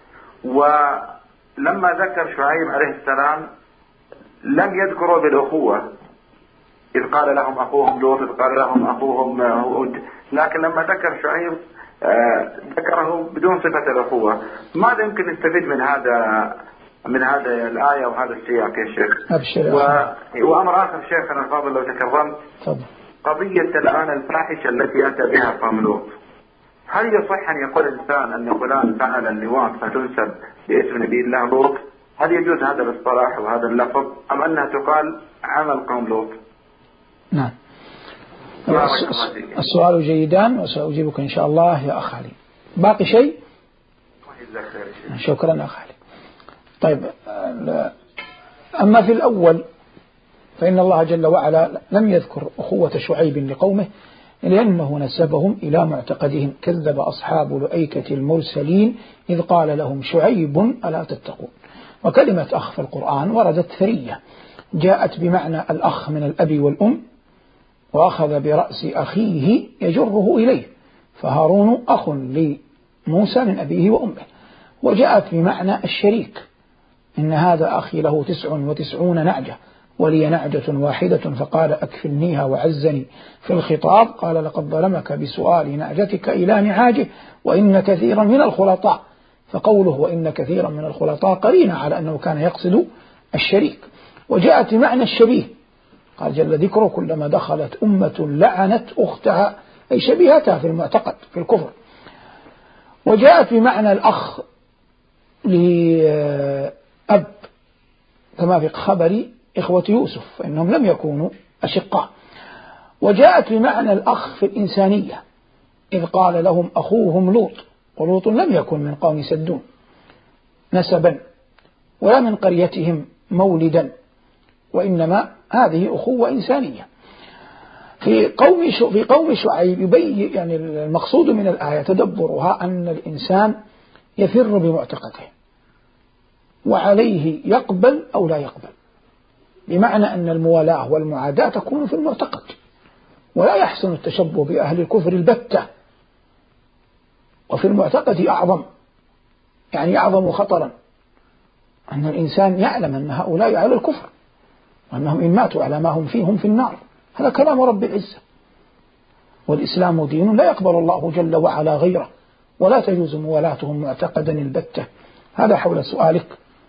ولما ذكر شعيب عليه السلام لم يذكروا بالأخوة إذ قال لهم أخوهم لوط إذ قال لهم أخوهم هود، لكن لما ذكر شعيب ذكره بدون صفة الأخوة. ماذا يمكن نستفيد من هذا من هذا الآية وهذا السياق يا شيخ؟ أبشر. و... وأمر آخر شيخنا الفاضل لو تكرمت، قضية الآن الفاحشة التي أتى بها قوم لوط، هل يصح أن يقول إنسان أن فلان فعل اللواط فتنسب باسم نبي الله لوط؟ هل يجوز هذا الاصطلاح وهذا اللفظ أم أنها تقال عمل قوم لوط؟ نعم. السؤال جيدان وسأجيبك إن شاء الله يا أخ علي. باقي شيء؟ شكرا أخ علي. طيب، أما في الأول فإن الله جل وعلا لم يذكر أخوة شعيب لقومه لأنه نسبهم إلى معتقدهم. كذب أصحاب الأيكة المرسلين إذ قال لهم شعيب ألا تتقون. وكلمة أخ في القرآن وردت ثرية، جاءت بمعنى الأخ من الأب والأم، وأخذ برأس أخيه يجره إليه، فهارون أخ لموسى من أبيه وأمه. وجاءت بمعنى الشريك، إن هذا أخي له تسع وتسعون نعجة ولي نعجة واحدة فقال أكفلنيها وعزني في الخطاب قال لقد ظلمك بسؤال نعجتك إلى نعاجه وإن كثيرا من الخلطاء، فقوله وإن كثيرا من الخلطاء قرينة على أنه كان يقصد الشريك. وجاءت بمعنى الشبيه، قال جل ذكره كلما دخلت أمة لعنت أختها أي شبيهتها في المعتقد في الكفر. وجاءت بمعنى الأخ لأب كما في خبر إخوة يوسف فإنهم لم يكونوا أشقاء. وجاءت بمعنى الأخ في الإنسانية إذ قال لهم أخوهم لوط، ولوط لم يكن من قوم سدوم نسبا ولا من قريتهم مولدا، وإنما هذه أخوة إنسانية. في قوم في قوم شعيب يبين يعني المقصود من الآية تدبرها أن الإنسان يفر بمعتقده وعليه يقبل أو لا يقبل، بمعنى أن الموالاة والمعاداة تكون في المعتقد، ولا يحسن التشبه بأهل الكفر البتة، وفي المعتقد أعظم يعني أعظم خطرا أن الإنسان يعلم أن هؤلاء على الكفر وأنهم إن ماتوا على ما هم فيه هم في النار. هذا كلام رب العزة، والإسلام دين لا يقبل الله جل وعلا غيره، ولا تجوز موالاتهم معتقدا البتة. هذا حول سؤالك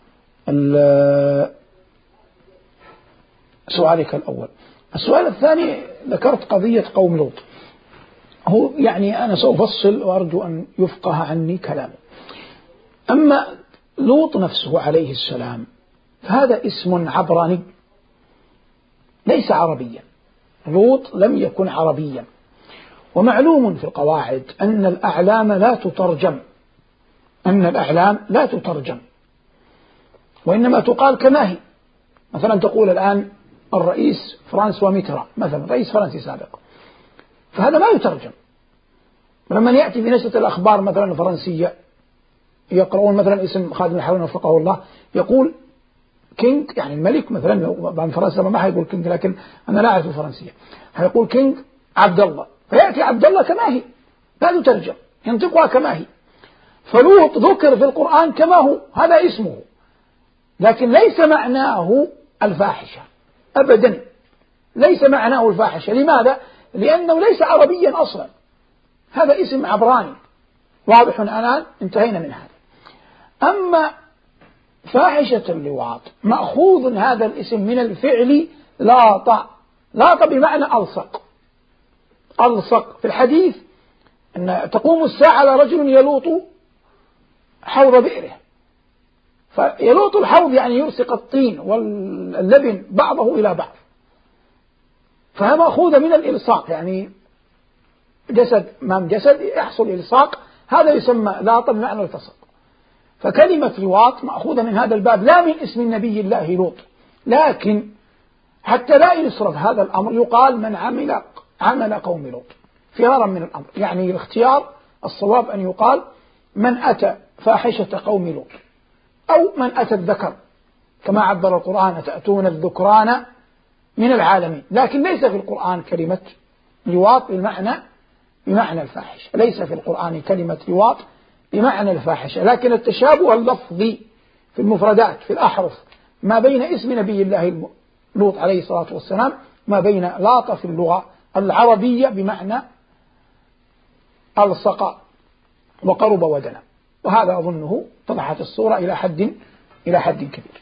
سؤالك الأول. السؤال الثاني ذكرت قضية قوم لوط، هو يعني أنا سوف أفصل وأرجو أن يفقه عني كلامه. أما لوط نفسه عليه السلام فهذا اسم عبراني ليس عربيا، لوط لم يكن عربيا. ومعلوم في القواعد أن الأعلام لا تترجم أن الأعلام لا تترجم وإنما تقال كما هي. مثلا تقول الآن الرئيس فرانسوا ميتران مثلا رئيس فرنسي سابق، فهذا ما يترجم. ولما يأتي في نشرة الأخبار مثلا الفرنسية يقرؤون مثلا اسم خادم الحرمين وفقه الله يقول كينج يعني الملك مثلا بعض فرنسا ما حيقول كينج، لكن أنا لا أعرف الفرنسية حيقول كينج عبد الله، فيأتي عبد الله كما هي لا تترجم ينطقها كما هي. فلوط ذكر في القرآن كما هو، هذا اسمه، لكن ليس معناه الفاحشة أبدا، ليس معناه الفاحشة. لماذا؟ لأنه ليس عربيا أصلا، هذا اسم عبراني واضح الآن، انتهينا من هذا. أما فاحشة اللواط مأخوذ هذا الاسم من الفعل لاط. لاط بمعنى ألصق. ألصق في الحديث أن تقوم الساعة على رجل يلوط حوض بئره، فيلوط الحوض يعني يلصق الطين واللبن بعضه إلى بعض، فهذا مأخوذ من الإلصاق، يعني جسد أمام جسد يحصل إلصاق، هذا يسمى لاط بمعنى التصق. فكلمة لواط مأخوذة من هذا الباب، لا من اسم النبي الله لوط. لكن حتى لا يصرف هذا الأمر يقال من عمل عمل قوم لوط فرارا من الأمر، يعني الاختيار الصواب أن يقال من أتى فاحشة قوم لوط، أو من أتى الذكر كما عبر القرآن تأتون الذكران من العالمين. لكن ليس في القرآن كلمة لواط بمعنى بمعنى الفاحشة، ليس في القرآن كلمة لواط بمعنى الفاحشة، لكن التشابه اللفظي في المفردات في الأحرف ما بين اسم نبي الله لوط عليه الصلاة والسلام ما بين لاط في اللغة العربية بمعنى ألصق وقرب ودنا، وهذا أظنه طرحت الصورة إلى حد إلى حد كبير.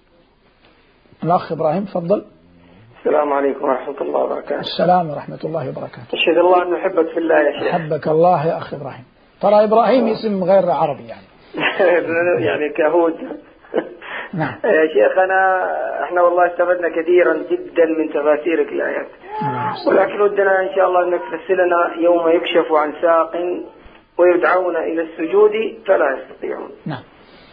الأخ إبراهيم تفضل. السلام عليكم ورحمة الله وبركاته. السلام ورحمة الله وبركاته. أشهد الله أن أحبك في الله يا شيخ. أحبك الله يا أخي إبراهيم. ترى إبراهيم اسم غير عربي يعني. يعني كهود. نعم. يا شيخ أنا إحنا والله استفدنا كثيرا جدا من تفاسيرك الآيات، ولكن ودنا إن شاء الله أنك تفسرنا يوم يكشف عن ساق ويدعون إلى السجود فلا يستطيعون. نعم.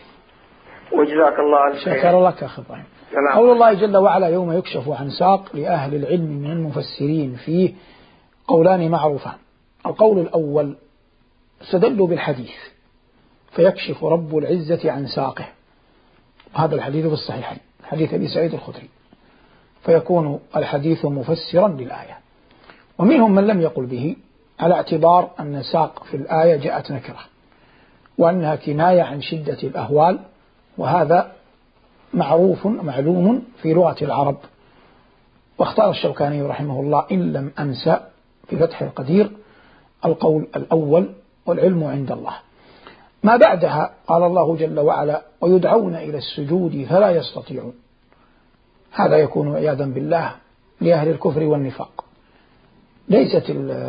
وجزاك الله الخير. شكر لك أخي إبراهيم. قول الله جل وعلا يوم يكشف عن ساق لأهل العلم من المفسرين فيه قولان معروفان. القول الأول استدلوا بالحديث فيكشف رب العزة عن ساقه، هذا الحديث في الصحيحين حديث أبي سعيد الخدري، فيكون الحديث مفسرا للآية. ومنهم من لم يقل به على اعتبار أن ساق في الآية جاءت نكرة وأنها كناية عن شدة الأهوال، وهذا معروف معلوم في لغة العرب. واختار الشوكاني رحمه الله إن لم أنسى في فتح القدير القول الأول والعلم عند الله. ما بعدها قال الله جل وعلا ويدعون إلى السجود فلا يستطيعون، هذا يكون عياذا بالله لأهل الكفر والنفاق. ليست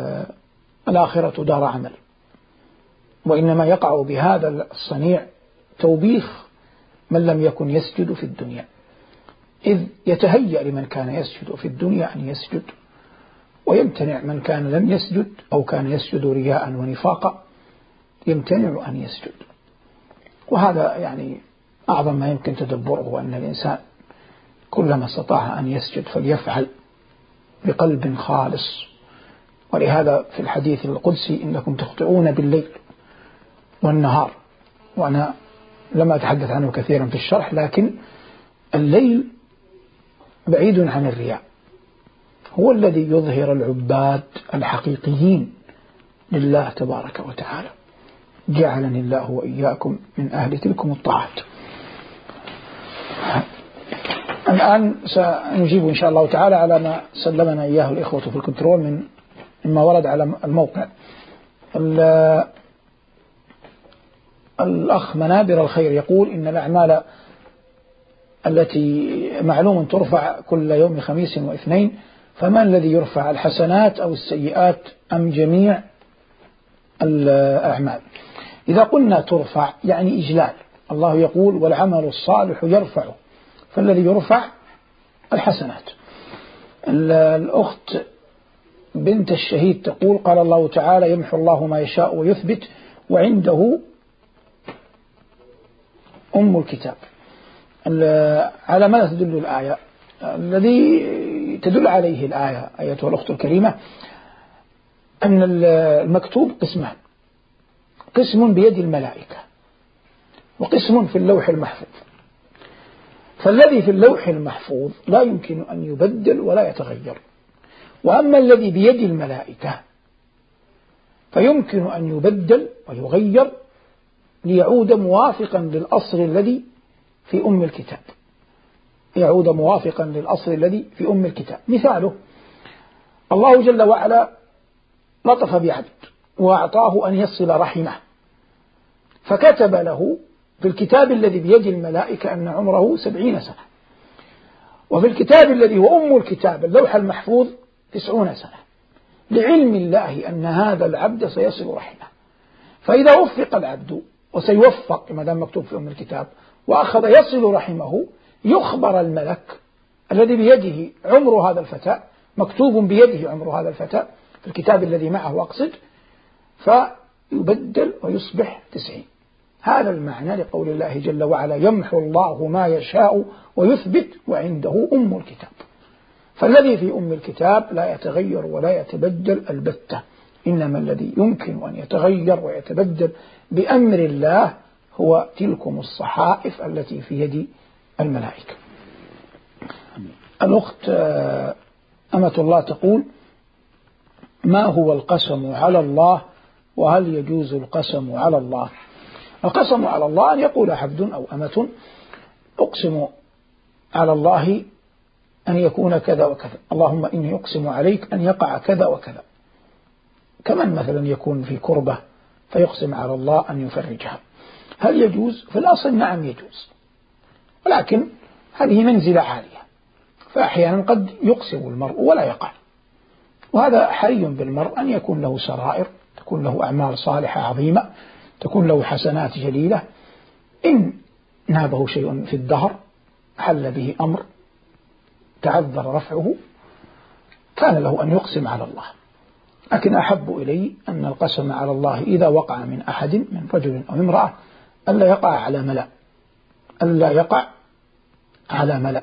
الآخرة دار عمل، وإنما يقع بهذا الصنيع توبيخ من لم يكن يسجد في الدنيا، إذ يتهيأ لمن كان يسجد في الدنيا أن يسجد، ويمتنع من كان لم يسجد أو كان يسجد رياء ونفاقا يمتنع أن يسجد. وهذا يعني أعظم ما يمكن تدبره، أن الإنسان كلما استطاع أن يسجد فليفعل بقلب خالص. ولهذا في الحديث القدسي إنكم تخطئون بالليل والنهار، وأنا لم أتحدث عنه كثيرا في الشرح، لكن الليل بعيد عن الرياء، هو الذي يظهر العباد الحقيقيين لله تبارك وتعالى. جعلني الله وإياكم من أهل تلكم الطاعات. الآن سنجيب إن شاء الله تعالى على ما سلمنا إياه الإخوة في الكنترول من مما ورد على الموقع. الأخ منابر الخير يقول إن الأعمال التي معلوم ترفع كل يوم خميس واثنين، فما الذي يرفع الحسنات أو السيئات أم جميع الأعمال؟ إذا قلنا ترفع يعني إجلال، الله يقول والعمل الصالح يرفعه، فالذي يرفع الحسنات. الأخت بنت الشهيد تقول قال الله تعالى يمحو الله ما يشاء ويثبت وعنده أم الكتاب. على ماذا تدل الآية؟ الذي تدل عليه الآية أيتها الأخت الكريمة أن المكتوب قسمان، قسم بيد الملائكة وقسم في اللوح المحفوظ. فالذي في اللوح المحفوظ لا يمكن أن يبدل ولا يتغير، وأما الذي بيد الملائكة فيمكن أن يبدل ويغير ليعود موافقا للأصل الذي في أم الكتاب، يعود موافقا للأصل الذي في أم الكتاب. مثاله الله جل وعلا لطف بعبد وأعطاه أن يصل رحمه، فكتب له في الكتاب الذي بيد الملائكة أن عمره سبعين سنة، وفي الكتاب الذي هو أم الكتاب اللوح المحفوظ تسعون سنة، لعلم الله أن هذا العبد سيصل رحمه. فإذا وفق العبد وسيوفق ما دام مكتوب في أم الكتاب وأخذ يصل رحمه، يخبر الملك الذي بيده عمر هذا الفتى، مكتوب بيده عمر هذا الفتى في الكتاب الذي معه أقصد، فيبدل ويصبح تسعين. هذا المعنى لقول الله جل وعلا يمحو الله ما يشاء ويثبت وعنده أم الكتاب. فالذي في أم الكتاب لا يتغير ولا يتبدل البتة، إنما الذي يمكن أن يتغير ويتبدل بأمر الله هو تلكم الصحائف التي في يد الملائكة. الأخت أمة الله تقول: ما هو القسم على الله، وهل يجوز القسم على الله؟ القسم على الله أن يقول عبد أو أمة: أقسم على الله أن يكون كذا وكذا، اللهم إني أقسم عليك أن يقع كذا وكذا. كمن مثلا يكون في كربة فيقسم على الله أن يفرجها. هل يجوز؟ في الأصل نعم يجوز، ولكن هذه منزلة عالية، فأحيانا قد يقسم المرء ولا يقع، وهذا حري بالمرء أن يكون له سرائر، تكون له أعمال صالحة عظيمة، تكون له حسنات جليلة. إن نابه شيء في الدهر حل به أمر تعذر رفعه كان له أن يقسم على الله. لكن أحب إلي أن القسم على الله إذا وقع من أحد من رجل أو امرأة ألا يقع على ملأ، ألا يقع على ملأ.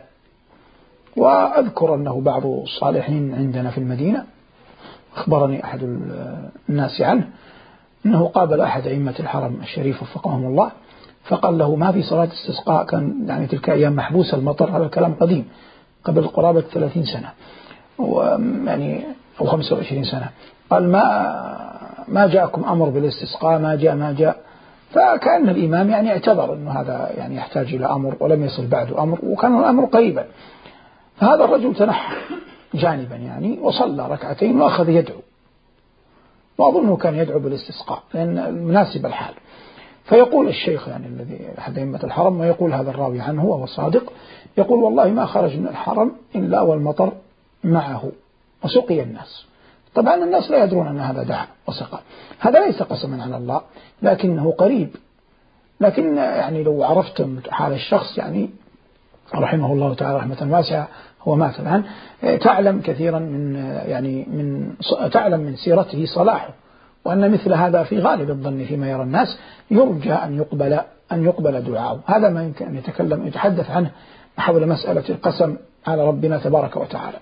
وأذكر أنه بعض الصالحين عندنا في المدينة أخبرني أحد الناس عنه أنه قابل أحد أئمة الحرم الشريف وفقهم الله، فقال له: ما في صلاة استسقاء، كان يعني تلك أيام محبوس المطر، هذا الكلام قديم قبل قرابة ثلاثين سنة يعني أو خمسة وعشرين سنة. قال: ما ما جاءكم أمر بالاستسقاء، ما جاء ما جاء. فكأن الإمام يعني اعتبر أنه هذا يعني يحتاج إلى أمر ولم يصل بعد أمر، وكان الأمر قريبا. فهذا الرجل تنحى جانبا يعني وصلى ركعتين وأخذ يدعو، وأظنه كان يدعو بالاستسقاء لأن مناسب الحال. فيقول الشيخ يعني الذي أحد أئمة الحرم، ويقول هذا الراوي عنه وهو صادق، يقول: والله ما خرج من الحرم إلا والمطر معه وسقي الناس. طبعا الناس لا يدرون أن هذا دعا وسقى. هذا ليس قسما على الله لكنه قريب. لكن يعني لو عرفتم حال الشخص يعني رحمه الله تعالى رحمة واسعة، هو مات الآن، تعلم كثيرا من يعني من تعلم من سيرته صلاحه، وأن مثل هذا في غالب الظن فيما يرى الناس يرجى أن يقبل أن يقبل دعاءه. هذا ما يمكن أن يتكلم يتحدث عنه حول مسألة القسم على ربنا تبارك وتعالى.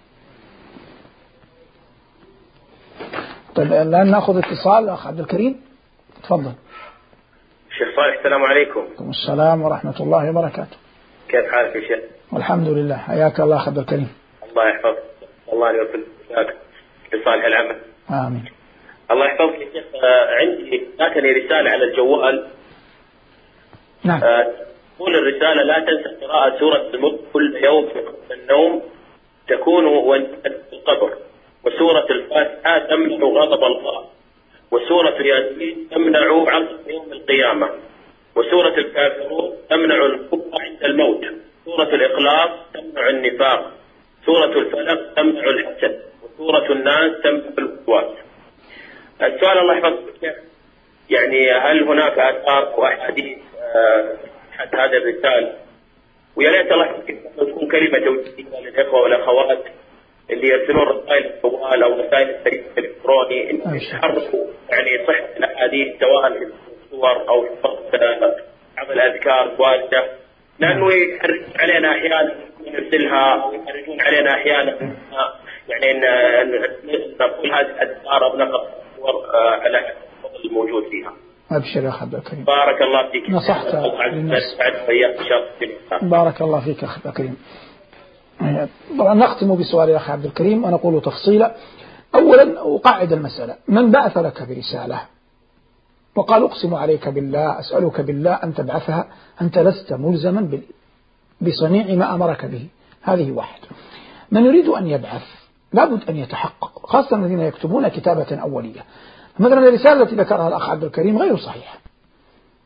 طيب الآن نأخذ اتصال. أخ عبد الكريم تفضل. شيخ صالح السلام عليكم. وعليكم السلام ورحمة الله وبركاته. كيف حالك يا شيخ؟ والحمد لله، حياك الله أخ عبد الكريم. الله يحفظك، الله يوفقك لصالح العمل. آمين. الله يحفظك يا شيخ. عندي جاتني رسالة على الجوال. نعم. تقول الرسالة: لا تنسى قراءة سورة الملك كل يوم قبل النوم تكون وانت في القبر، وسورة الفاتحة تمنع غضب الله، وسورة ياسين تمنع عرض يوم القيامة، وسورة الكافرون تمنع الكفر عند الموت، سورة الإخلاص تمنع النفاق، سورة الفلق تمنع الحسد، وسورة الناس تمنع الوسواس. السؤال الله يحفظك، يعني هل هناك آثار وأحاديث حتى هذا الرسالة؟ ويا ليت الله يحفظك تكون كلمة توجيهية للإخوة والأخوات اللي يرسلون رسائل الجوال أو رسائل البريد الإلكتروني إن يحركوا يعني صحة الأحاديث سواء في الصور أو في عمل أذكار واردة، لأنه يحرج علينا أحيانا نرسلها أو يحرجون علينا أحيانا يعني أن نقول هذه الأذكار أو نقرأ الصور على الفضل الموجود فيها. أبشر يا أخ عبد الكريم. بارك الله فيك. نصحت للناس. بارك الله فيك أخ عبد الكريم. طبعا نختم بسؤال يا أخي عبد الكريم ونقول تفصيلا. أولا أقعد المسألة: من بعث لك برسالة وقال أقسم عليك بالله أسألك بالله أن تبعثها، أنت لست ملزما بصنيع ما أمرك به. هذه واحد. من يريد أن يبعث لابد أن يتحقق، خاصة الذين يكتبون كتابة أولية. مثلا الرسالة التي ذكرها الأخ عبد الكريم غير صحيحة،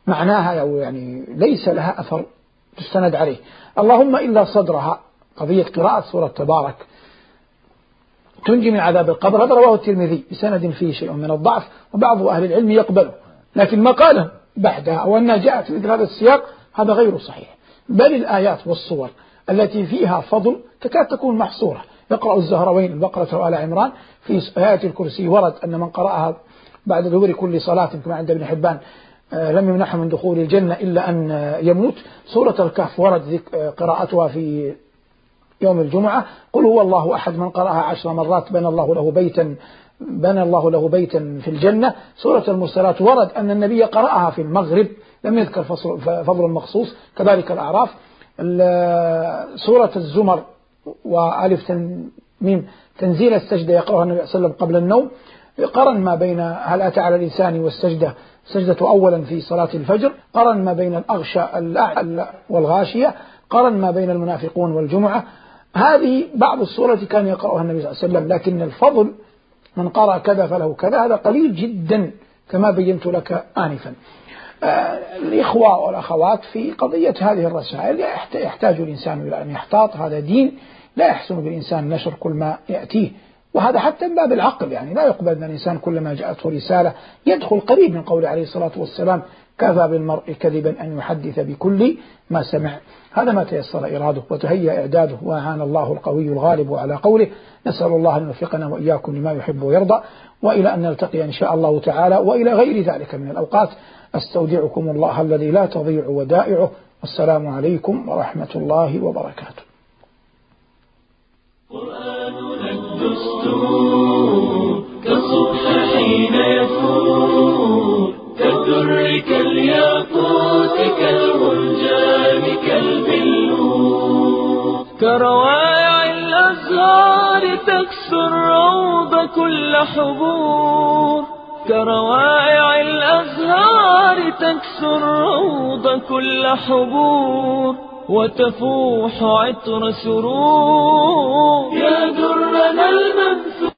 معناها أو يعني ليس لها أثر تستند عليه، اللهم إلا صدرها، قضية قراءة سورة تبارك تنجي من عذاب القبر، هذا رواه الترمذي بسند فيه شيء من الضعف وبعض أهل العلم يقبله، لكن ما قاله بعدها أو أنها جاءت مثل هذا السياق هذا غير صحيح. بل الآيات والصور التي فيها فضل تكاد تكون محصورة. يقرأ الزهروين البقرة وآل عمران، في آيات الكرسي ورد أن من قرأها بعد ظهور كل صلاة كما عند ابن حبان لم يمنح من دخول الجنة إلا أن يموت. سورة الكهف ورد قراءتها في يوم الجمعة. قل هو الله أحد من قرأها عشر مرات بنى الله له بيتا بنى الله له بيتا في الجنة. سورة المرسلات ورد أن النبي قرأها في المغرب، لم يذكر فضل مخصوص. كذلك الأعراف. سورة الزمر وألف ميم تنزيل السجدة يقرأها النبي صلى الله عليه وسلم قبل النوم. قرن ما بين هل أتى على الإنسان والسجدة، سجدة أولا في صلاة الفجر. قرن ما بين الأغشى والغاشية. قرن ما بين المنافقون والجمعة. هذه بعض السورة كان يقرأها النبي صلى الله عليه وسلم، لكن الفضل من قرأ كذا فله كذا هذا قليل جدا كما بينت لك آنفا. الإخوة والأخوات في قضية هذه الرسائل يحتاج الإنسان إلى أن يحتاط، هذا دين لا يحسن بالإنسان نشر كل ما يأتيه، وهذا حتى من باب العقل، يعني لا يقبل أن الإنسان كلما جاءته رسالة يدخل قريب من قول عليه الصلاة والسلام كفى بالمرء كذبا أن يحدث بكل ما سمع. هذا ما تيسر إراده وتهيأ إعداده، وأعان الله القوي الغالب على قوله. نسأل الله أن يوفقنا وإياكم لما يحب ويرضى، وإلى أن نلتقي إن شاء الله تعالى وإلى غير ذلك من الأوقات. أستودعكم الله الذي لا تضيع ودائعه، والسلام عليكم ورحمة الله وبركاته. قرآننا الدستور كالصبح حين يفور، كالدر كالياقوت كالمرجان كالبلور، كروائع الأزهار تكسو الروض كل حبور، كروائع الأزهار تكسو الروض كل حبور، وتفوح عطر سرور. يا درنا المنثور